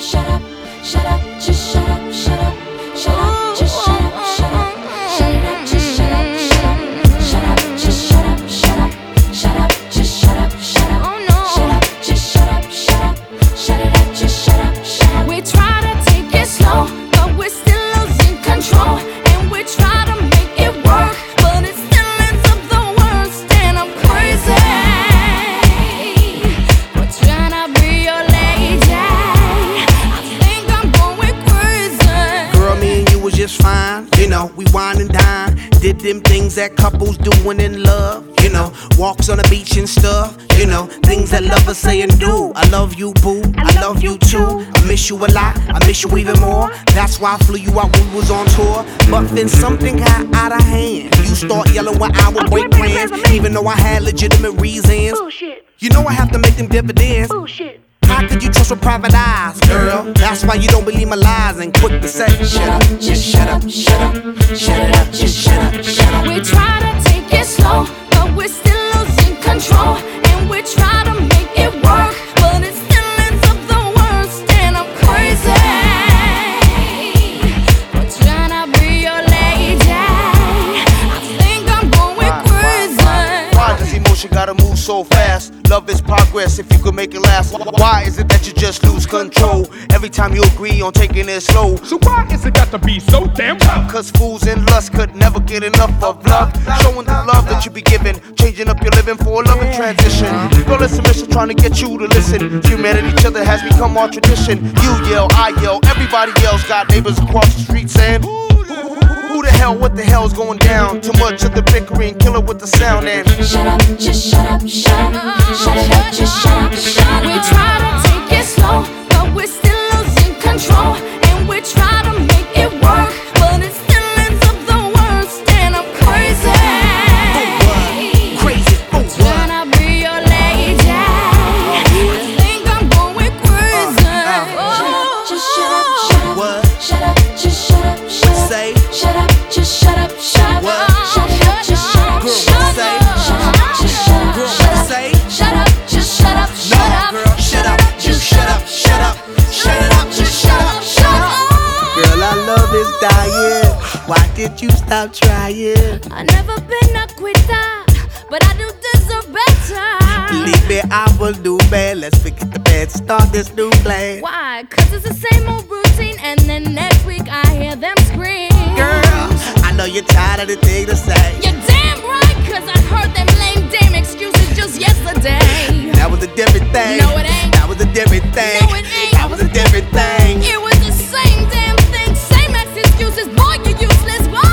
shut up, shut up, just shut up, shut up, shut up, just shut up, shut up, shut it up, just shut up, shut up, shut up, just shut up, shut up, shut up, just shut up, shut up, shut up, just shut up, shut up, shut it up, just shut up, shut up. We try to take it slow, but we're still losing control, and we try to make it work, but it still ends up the worst, and I'm crazy. We're trying to be your lady. I think I'm going crazy. Girl, me and you was just fine. You know, we wine and dine. Did them things that couples do when in love. You know, walks on the beach and stuff. You know, things that lovers say and do. I love you, boo. I love you too. I miss you a lot. I miss you even more. That's why I flew you out when we was on tour. But then something got out of hand. You start yelling when I would break plans, even though I had legitimate reasons. Bullshit. You know I have to make them dividends. Bullshit. How could you trust with private eyes, girl? That's why you don't believe my lies and quick to say, shut up, just shut up, shut up, shut it up, just shut up, shut up. We try to take it slow, but we're still losing control, and we try to make it work, but it still ends up the worst, and I'm crazy. We're trying to be your lady. I think I'm going crazy. Why does emotion gotta move so fast? Love is progress if you could make it last. Why is it that you just lose control every time you agree on taking it slow? So why is it got to be so damn tough? Cause fools in lust could never get enough of love. Showing the love that you be giving, changing up your living for a loving transition. Girl, it's a mission trying to get you to listen. Humanity, each other has become our tradition. You yell, I yell, everybody else. Got neighbors across the street saying, who the hell, what the hell's going down? Too much of the bickering, kill it with the sound and Shut up, just shut up, shut up, shut it up, just shut up, shut up. We try to take it slow, but we're still losing control, and we try to make it work, but it still ends up the worst, and I'm crazy. Crazy, oh what? Trying to be your lady. I think I'm going crazy. Just shut up, shut up, What? shut up, just shut up, shut up. Say, Shut up, just shut up, shut up. What? Shut it up, just shut up, Girl, shut up. say. Shut up, just shut up, girl, shut up. say, Shut up, just shut up, shut no, up. girl, shut up, you shut up, shut up, shut it up, just shut up, shut up. Girl, our love is dying. Why did you stop trying? I never been a quitter, but I do deserve better. Believe me, I will do bad. Let's forget the bad, start this new plan. Why? Cause it's the same old routine, and then next week I hear them scream. Girl, I know you're tired of the thing to say. You're damn right, cause I heard them lame dame excuses just yesterday. That was a different thing. No, it ain't. That was a different thing. No, it ain't. That was a different thing. It was the same damn thing, same as excuses. Boy, you useless. Whoa!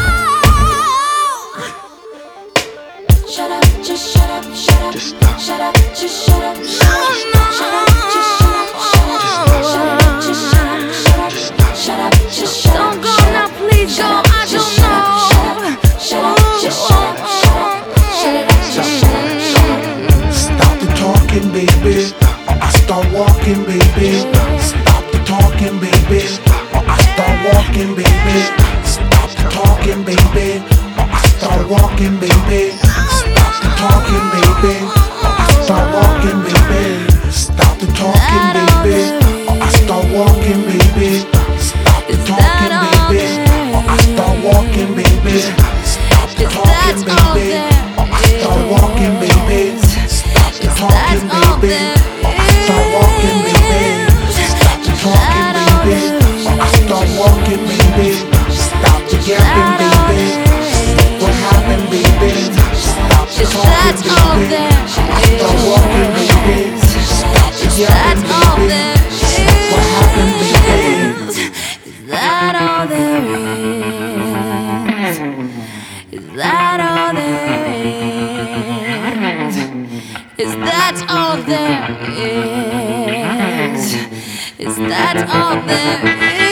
Shut up, just shut up, shut up. Just stop. Shut up, just shut up. Shut up, shut up, just shut up. Shut up, just shut up, shut up. Shut up, just shut up. Don't go now, please go. I don't know. Shut up, just shut up, shut up. Shut it up, just shut up, shut up. Stop the talking, baby, or I start walking, baby. Stop the talking, baby, or I start walking, baby. Stop the talking, baby, or I start walking, baby. Stop the talking, baby, or I start walking, baby. Stop the talking, baby, or I start walking, baby. Stop the talking, baby, or I start walking, baby. Stop the talking, baby, or I start walking, baby. Stop the talking, baby, or I start walking, baby. Stop the talking, baby, or I start walking, baby. Stop the yapping, baby. Look what happened, baby. Stop the talking, baby, or I start walking, baby. Stop the yapping, baby. Look what happened, baby. Is that all there is? Is that all there is? Is that all there is? Is that all there is?